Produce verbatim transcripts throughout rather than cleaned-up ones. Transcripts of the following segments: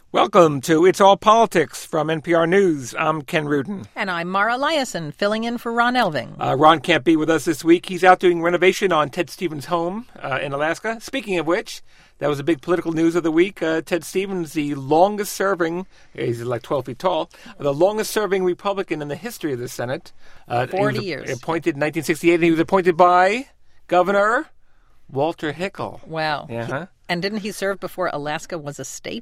Welcome to It's All Politics from N P R News. I'm Ken Rudin. And I'm Mara Liasson, filling in for Ron Elving. Uh, Ron can't be with us this week. He's out doing renovation on Ted Stevens' home uh, in Alaska. Speaking of which, that was a big political news of the week. Uh, Ted Stevens, the longest-serving, he's like twelve feet tall, the longest-serving Republican in the history of the Senate. Uh, Forty he was years. Appointed in nineteen sixty-eight, and he was appointed by Governor Walter Hickel. Wow. Yeah. He, and didn't he serve before Alaska was a state?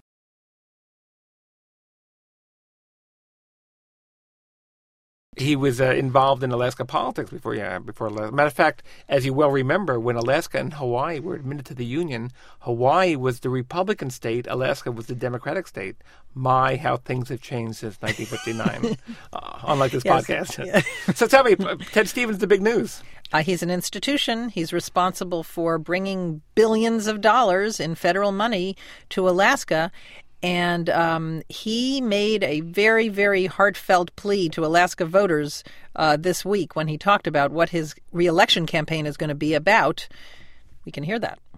He was uh, involved in Alaska politics before, yeah, before. Matter of fact, as you well remember, when Alaska and Hawaii were admitted to the Union, Hawaii was the Republican state, Alaska was the Democratic state. My, how things have changed since nineteen fifty-nine, uh, unlike this Yes. podcast. Yeah. So tell me, Ted Stevens, the big news. Uh, he's an institution. He's responsible for bringing billions of dollars in federal money to Alaska. And um, he made a very, very heartfelt plea to Alaska voters uh, this week when he talked about what his re-election campaign is going to be about. We can hear that.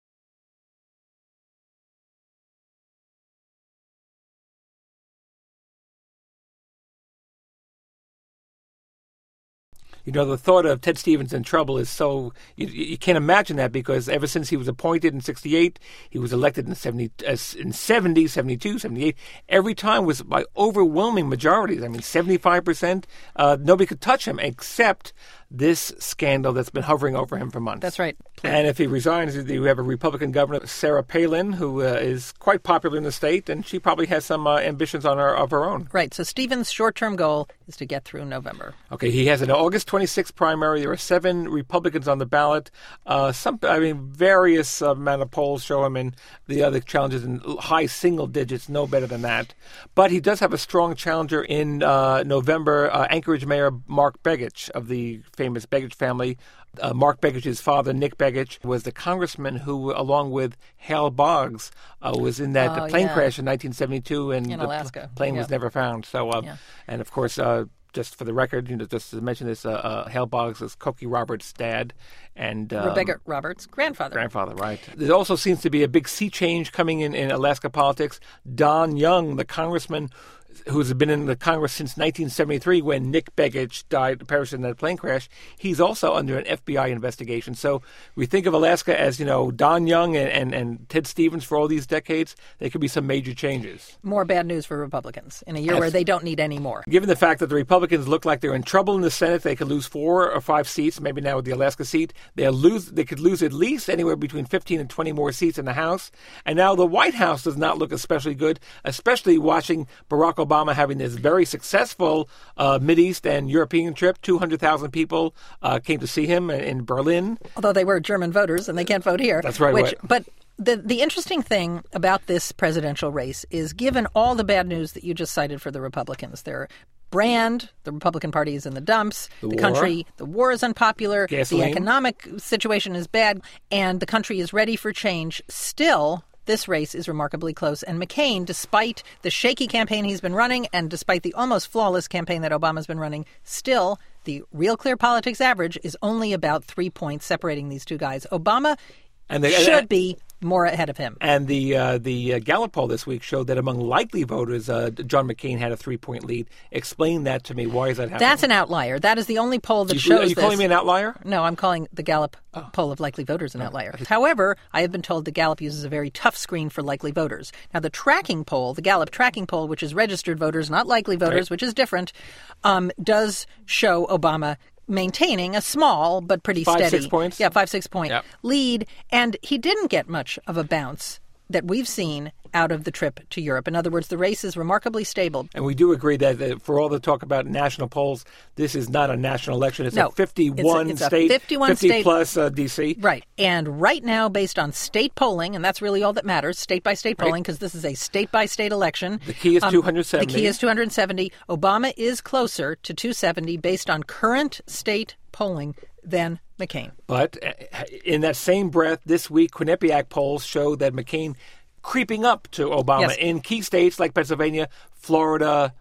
You know, the thought of Ted Stevens in trouble is so, you, you can't imagine that, because ever since he was appointed in sixty-eight, he was elected in seventy, uh, in seventy, seventy-two, seventy-eight. Every time was by overwhelming majorities. I mean, seventy-five percent. Uh, nobody could touch him except this scandal that's been hovering over him for months. That's right. And if he resigns, you have a Republican governor, Sarah Palin, who uh, is quite popular in the state, and she probably has some uh, ambitions on her of her own. Right. So Stevens' short-term goal is to get through November. Okay, he has an August twenty-sixth primary. There are seven Republicans on the ballot. Uh, some, I mean, various uh, amount of polls show him in the other challenges in high single digits, no better than that. But he does have a strong challenger in uh, November, uh, Anchorage Mayor Mark Begich of the famous Begich family. Uh, Mark Begich's father, Nick Begich, was the congressman who, along with Hal Boggs, uh, was in that Oh, plane yeah. crash in nineteen seventy-two, and In the Alaska. pl- plane Yeah. was never found. So, uh, Yeah. and of course, uh, just for the record, you know, just to mention this, uh, uh, Hal Boggs is Cokie Roberts' dad, and um, Rebecca Roberts' grandfather. grandfather, right? There also seems to be a big sea change coming in in Alaska politics. Don Young, the congressman who's been in the Congress since nineteen seventy-three, when Nick Begich died, perished in that plane crash, he's also under an F B I investigation. So we think of Alaska as, you know, Don Young and, and, and Ted Stevens for all these decades. There could be some major changes. More bad news for Republicans in a year Yes. where they don't need any more. Given the fact that the Republicans look like they're in trouble in the Senate, they could lose four or five seats, maybe now with the Alaska seat. They'll lose, they could lose at least anywhere between fifteen and twenty more seats in the House. And now the White House does not look especially good, especially watching Barack Obama having this very successful uh, Mideast and European trip. two hundred thousand people uh, came to see him in Berlin. Although they were German voters and they can't vote here. That's right, Which, right. But the the interesting thing about this presidential race is, given all the bad news that you just cited for the Republicans, their brand, the Republican Party is in the dumps, The the, war. country, the war is unpopular, Gasoline. the economic situation is bad, and the country is ready for change. Still, this race is remarkably close. And McCain, despite the shaky campaign he's been running and despite the almost flawless campaign that Obama's been running, still, the Real Clear Politics average is only about three points separating these two guys. Obama And they, should be more ahead of him. And the uh, the uh, Gallup poll this week showed that among likely voters, uh, John McCain had a three-point lead. Explain that to me. Why is that happening? That's an outlier. That is the only poll that you, shows Are you this. calling me an outlier? No, I'm calling the Gallup poll of likely voters an outlier. However, I have been told the Gallup uses a very tough screen for likely voters. Now, the tracking poll, the Gallup tracking poll, which is registered voters, not likely voters, Right. which is different, um, does show Obama maintaining a small but pretty Five, steady six points? yeah five six point Yep. lead, and he didn't get much of a bounce that we've seen out of the trip to Europe. In other words, the race is remarkably stable. And we do agree that, that for all the talk about national polls, this is not a national election. It's No, a fifty-one it's a- it's a state, fifty-one fifty state- plus uh, D C. Right. And right now, based on state polling, and that's really all that matters, state-by-state Right. polling, because this is a state-by-state election. The key is Um, two hundred seventy. The key is two hundred seventy. Obama is closer to two seventy based on current state polling than McCain. But uh, in that same breath, this week, Quinnipiac polls show that McCain creeping up to Obama Yes. in key states like Pennsylvania, Florida,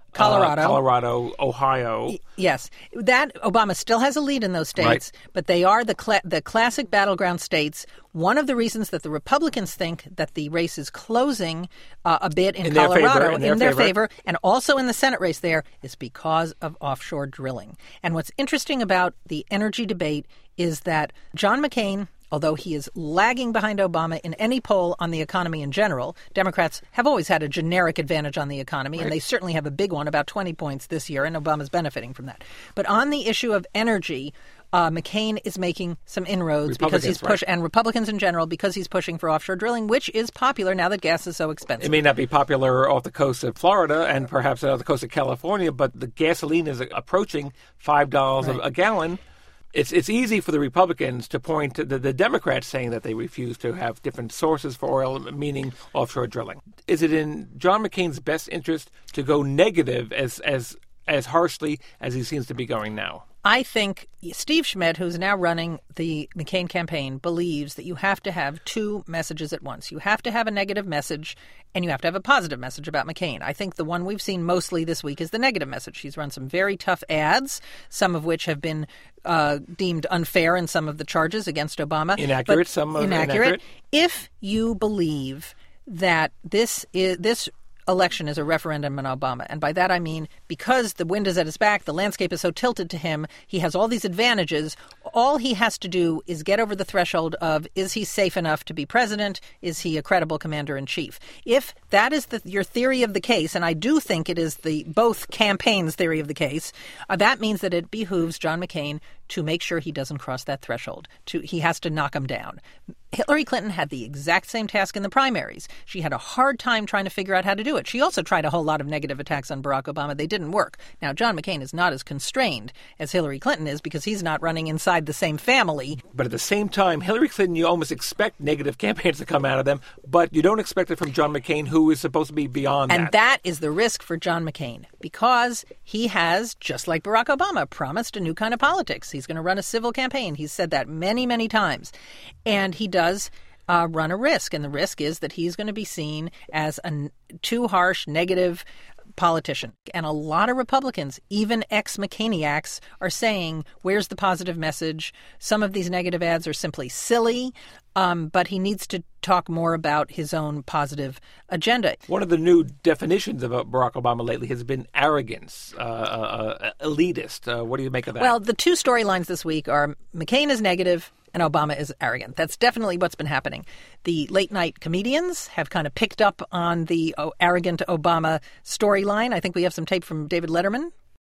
Colorado. Uh, Colorado, Ohio. Yes. That Obama still has a lead in those states, Right. but they are the cla- the classic battleground states. One of the reasons that the Republicans think that the race is closing uh, a bit in, In their Colorado favor, in their favor. favor, and also in the Senate race there, is because of offshore drilling. And what's interesting about the energy debate is that John McCain, although he is lagging behind Obama in any poll on the economy in general, Democrats have always had a generic advantage on the economy, right. And they certainly have a big one, about twenty points this year, and Obama's benefiting from that. But on the issue of energy, uh, McCain is making some inroads because he's push right. and Republicans in general, because he's pushing for offshore drilling, which is popular now that gas is so expensive. It may not be popular off the coast of Florida and perhaps off the coast of California, but the gasoline is approaching five dollars right. a, a gallon. It's it's easy for the Republicans to point to the, the Democrats saying that they refuse to have different sources for oil, meaning offshore drilling. Is it in John McCain's best interest to go negative as as as harshly as he seems to be going now? I think Steve Schmidt, who's now running the McCain campaign, believes that you have to have two messages at once. You have to have a negative message, and you have to have a positive message about McCain. I think the one we've seen mostly this week is the negative message. He's run some very tough ads, some of which have been uh, deemed unfair in some of the charges against Obama. Inaccurate, some of inaccurate. inaccurate. If you believe that this is this election is a referendum on Obama. And by that I mean because the wind is at his back, the landscape is so tilted to him, he has all these advantages. All he has to do is get over the threshold of, is he safe enough to be president? Is he a credible commander-in-chief? If that is the, your theory of the case, and I do think it is the both campaigns' theory of the case, uh, that means that it behooves John McCain to make sure he doesn't cross that threshold. To, he has to knock him down. Hillary Clinton had the exact same task in the primaries. She had a hard time trying to figure out how to do it. She also tried a whole lot of negative attacks on Barack Obama. They didn't work. Now, John McCain is not as constrained as Hillary Clinton is because he's not running inside the same family. But at the same time, Hillary Clinton, you almost expect negative campaigns to come out of them, but you don't expect it from John McCain, who is supposed to be beyond and that. And that is the risk for John McCain because he has, just like Barack Obama, promised a new kind of politics. He's going to run a civil campaign. He's said that many, many times. And he does Uh, run a risk, and the risk is that he's going to be seen as a n- too harsh, negative politician. And a lot of Republicans, even ex-McCainiacs, are saying, where's the positive message? Some of these negative ads are simply silly, um, but he needs to talk more about his own positive agenda. One of the new definitions of Barack Obama lately has been arrogance, uh, uh, elitist. Uh, what do you make of that? Well, the two storylines this week are McCain is negative and Obama is arrogant. That's definitely what's been happening. The late-night comedians have kind of picked up on the oh, arrogant Obama storyline. I think we have some tape from David Letterman.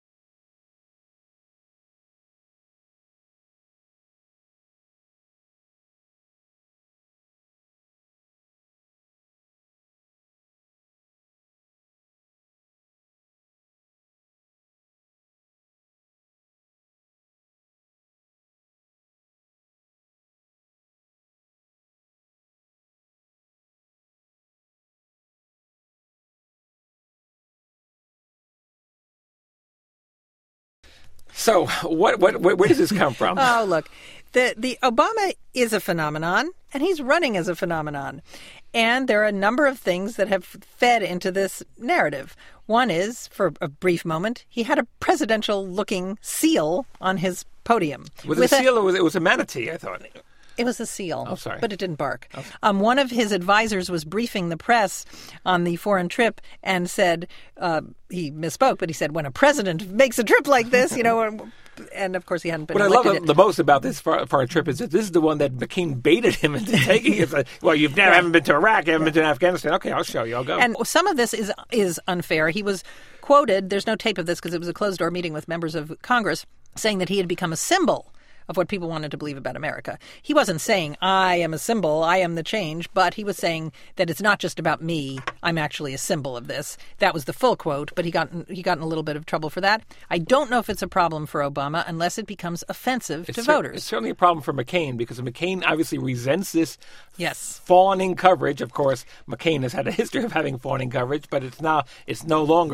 So, what, what, where, where does this come from? Oh, look, the the Obama is a phenomenon, and he's running as a phenomenon. And there are a number of things that have fed into this narrative. One is, for a brief moment, he had a presidential-looking seal on his podium. Was it a seal or was it, it was a manatee, I thought? It was a seal, oh, sorry. But it didn't bark. Oh. Um, one of his advisors was briefing the press on the foreign trip and said, uh, he misspoke, but he said, when a president makes a trip like this, you know, and of course he hadn't been What elected. I love it. the most about this foreign trip is that this is the one that McCain baited him into taking. It's like, well, you've never yeah. haven't been to Iraq, you haven't yeah. been to Afghanistan. Okay, I'll show you. I'll go. And some of this is is unfair. He was quoted, there's no tape of this because it was a closed-door meeting with members of Congress, saying that he had become a symbol of what people wanted to believe about America. He wasn't saying, I am a symbol, I am the change, but he was saying that it's not just about me, I'm actually a symbol of this. That was the full quote, but he got he got in a little bit of trouble for that. I don't know if it's a problem for Obama unless it becomes offensive it's to cer- voters. It's certainly a problem for McCain because McCain obviously resents this yes. fawning coverage. Of course, McCain has had a history of having fawning coverage, but it's now it's no longer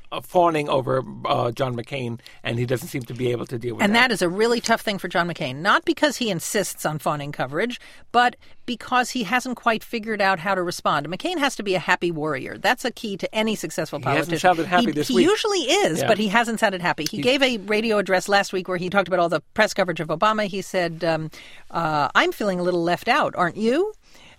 uh, fawning over uh, John McCain, and he doesn't seem to be able to deal with and that. And that is a really tough thing for John McCain, not because he insists on fawning coverage, but because he hasn't quite figured out how to respond. McCain has to be a happy warrior. That's a key to any successful politician. He hasn't sounded happy he, this he week. He usually is, yeah. but he hasn't sounded happy. He, he gave a radio address last week where he talked about all the press coverage of Obama. He said, um, uh, I'm feeling a little left out, aren't you?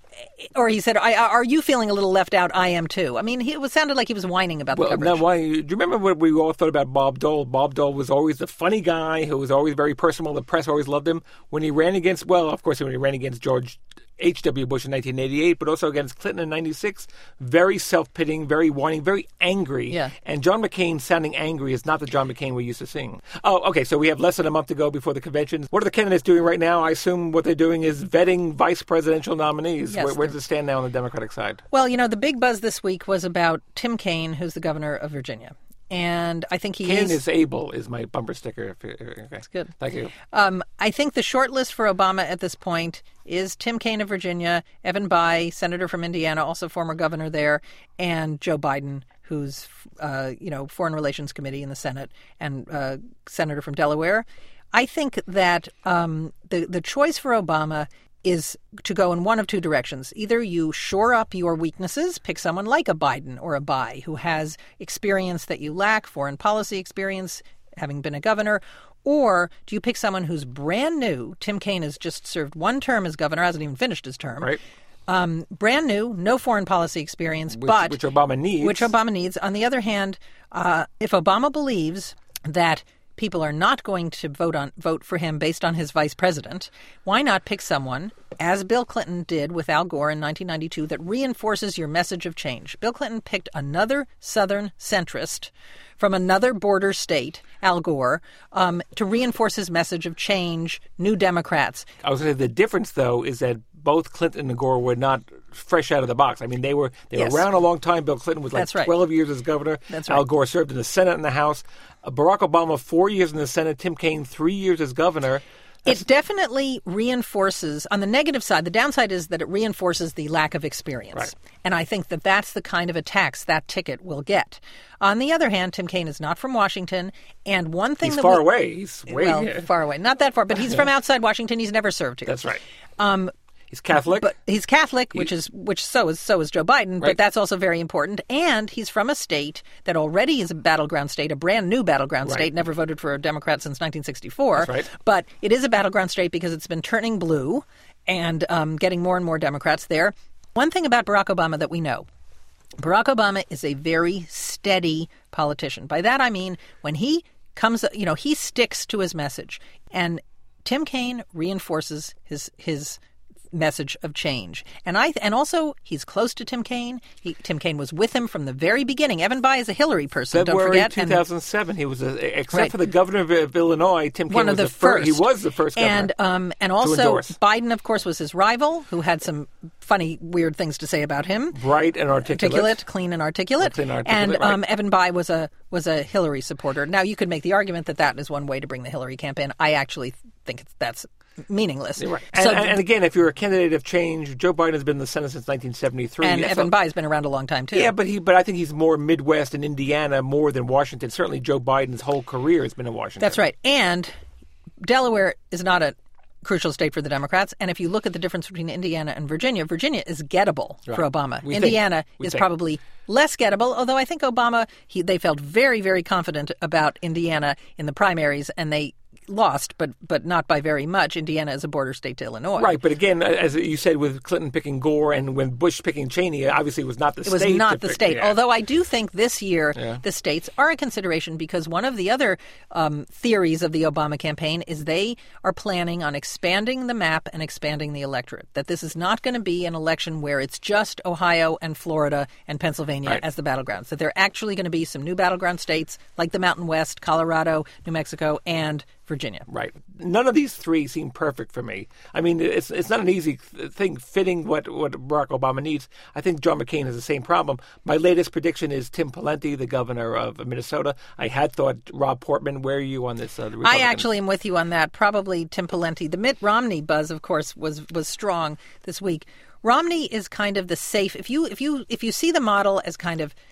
Or he said, I, are you feeling a little left out? I am too. I mean, he, it sounded like he was whining about well, the coverage. Now, why, do you remember what we all thought about Bob Dole? Bob Dole was always the funny guy who was always very personal. The press always loved him. When he ran against, well, of course, when he ran against George H W. Bush in nineteen eighty-eight, but also against Clinton in ninety-six, very self-pitying, very whining, very angry. Yeah. And John McCain sounding angry is not the John McCain we used to sing. Oh, okay, so we have less than a month to go before the convention. What are the candidates doing right now? I assume what they're doing is vetting vice presidential nominees. Yes, Where, where does it stand now on the Democratic side? Well, you know, the big buzz this week was about Tim Kaine, who's the governor of Virginia. And I think he Kaine is... is able, is my bumper sticker. Okay. That's good. Thank you. Um, I think the short list for Obama at this point is Tim Kaine of Virginia, Evan Bayh, senator from Indiana, also former governor there, and Joe Biden, who's, uh, you know, Foreign Relations Committee in the Senate and uh, senator from Delaware. I think that um, the, the choice for Obama is to go in one of two directions. Either you shore up your weaknesses, pick someone like a Biden or a Bayh who has experience that you lack, foreign policy experience, having been a governor, or do you pick someone who's brand new? Tim Kaine has just served one term as governor, hasn't even finished his term. Right. Um, brand new, no foreign policy experience, which, but... Which Obama needs. Which Obama needs. On the other hand, uh, if Obama believes that people are not going to vote on vote for him based on his vice president, why not pick someone, as Bill Clinton did with Al Gore in nineteen ninety-two, that reinforces your message of change? Bill Clinton picked another Southern centrist from another border state, Al Gore, um, to reinforce his message of change, new Democrats. I was going to say the difference, though, is that both Clinton and Gore were not fresh out of the box. I mean, they were they yes. were around a long time. Bill Clinton was like That's right. twelve years as governor. That's Al right. Gore served in the Senate and the House. Uh, Barack Obama, four years in the Senate. Tim Kaine, three years as governor. That's... It definitely reinforces, on the negative side, the downside is that it reinforces the lack of experience. Right. And I think that that's the kind of a tax that ticket will get. On the other hand, Tim Kaine is not from Washington, and one thing He's that far we, away. He's way well, far away. Not that far, but he's from outside Washington. He's never served here. That's right. Um, He's Catholic. But he's Catholic, which is which so is so is Joe Biden, Right. but that's also very important. And he's from a state that already is a battleground state, a brand new battleground Right. state, never voted for a Democrat since nineteen sixty-four. That's right. But it is a battleground state because it's been turning blue and um, getting more and more Democrats there. One thing about Barack Obama that we know, Barack Obama is a very steady politician. By that I mean when he comes, you know, he sticks to his message. And Tim Kaine reinforces his his message of change. And I and also he's close to Tim Kaine. He, Tim Kaine was with him from the very beginning. Evan Bayh is a Hillary person, February don't forget. two thousand seven, and he was, a, except Right. for the governor of, of Illinois, Tim Kaine one was of the, the fir- first. He was the first governor. And um, and to also endorse. Biden, of course, was his rival, who had some funny, weird things to say about him. Bright and articulate. Articulate, clean and articulate. Clean and articulate, and right. um, Evan Bayh was a was a Hillary supporter. Now, you could make the argument that that is one way to bring the Hillary campaign. I actually think it's, that's meaningless. Right. And, So, and, and again, if you're a candidate of change, Joe Biden has been in the Senate since nineteen seventy-three. and That's Evan a- Bayh's been around a long time, too. Yeah, but he, but I think he's more Midwest and Indiana more than Washington. Certainly, Joe Biden's whole career has been in Washington. That's right. And Delaware is not a crucial state for the Democrats. And if you look at the difference between Indiana and Virginia, Virginia is gettable for Right. Obama. We think. Indiana We is think. probably less gettable, although I think Obama, he, they felt very, very confident about Indiana in the primaries, and they lost, but but not by very much. Indiana is a border state to Illinois. Right, but again, as you said, with Clinton picking Gore and when Bush picking Cheney, obviously it was not the It state. was to not the pick- state. yeah. Although I do think this year Yeah. the states are a consideration because one of the other um, theories of the Obama campaign is they are planning on expanding the map and expanding the electorate. That this is not going to be an election where it's just Ohio and Florida and Pennsylvania Right. as the battlegrounds. That there are actually going to be some new battleground states like the Mountain West, Colorado, New Mexico, and Virginia. Right. None of these three seem perfect for me. I mean, it's it's not an easy th- thing fitting what, what Barack Obama needs. I think John McCain has the same problem. My latest prediction is Tim Pawlenty, the governor of Minnesota. I had thought Rob Portman. Where are you on this? Uh, the I Republican? actually am with you on that. Probably Tim Pawlenty. The Mitt Romney buzz, of course, was was strong this week. Romney is kind of the safe. If you if you if you see the model as kind of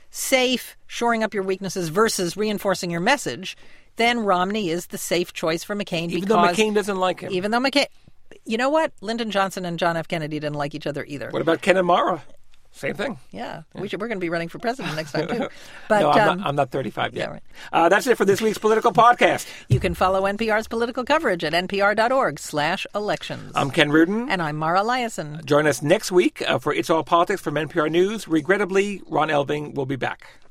safe, shoring up your weaknesses versus reinforcing your message, then Romney is the safe choice for McCain. Even though McCain doesn't like him. Even though McCain... You know what? Lyndon Johnson and John F. Kennedy didn't like each other either. What about Ken and Mara? Same thing. Yeah, we should, we're going to be running for president next time, too. But, no, I'm, um, not, I'm not thirty-five yet. Yeah, right. uh, that's it for this week's Political Podcast. You can follow N P R's political coverage at npr.org slash elections. I'm Ken Rudin. And I'm Mara Liasson. Join us next week uh, for It's All Politics from N P R News. Regrettably, Ron Elving will be back.